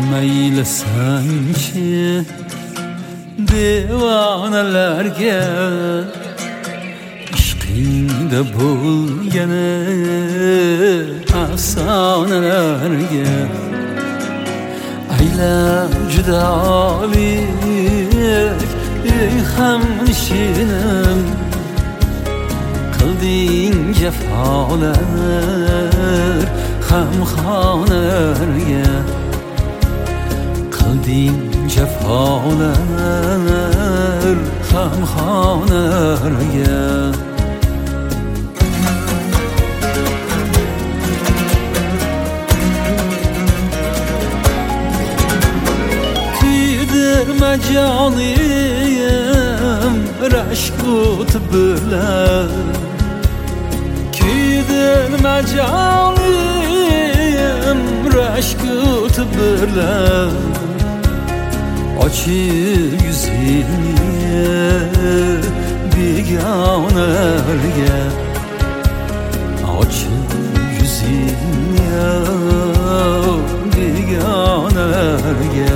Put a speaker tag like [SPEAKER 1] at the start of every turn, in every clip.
[SPEAKER 1] mayli sanki devonalarga ishqingda bo'lgani afsonalarga aylar juda olik ey hamnishinim qilding jafolar hamxonalarga qilding jafolar hamxonalarga kuydirma jonim rashk o'tiblar kuydirma jonim rashk o'tiblar ochib yuzingni begonalarga ochib yuzingni begonalarga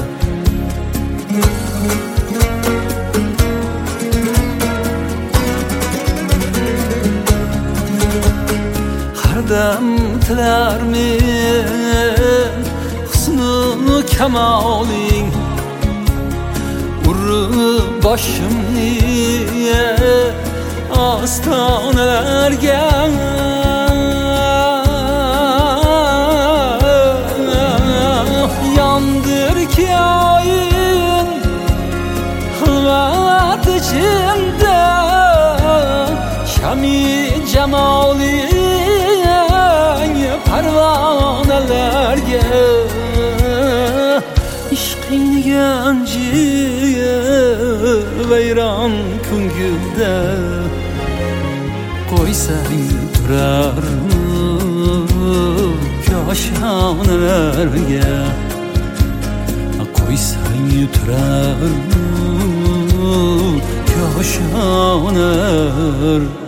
[SPEAKER 1] har dam tilarmen husnu kamoling boshimni ostonalarga yondir ko'yin xilvat ichimda shami jamoling parvonalarga ishqingni ganjib vayron ko'ngilda qo'ysang turarmi koshonalarga qo'ysang turarmi koshonalar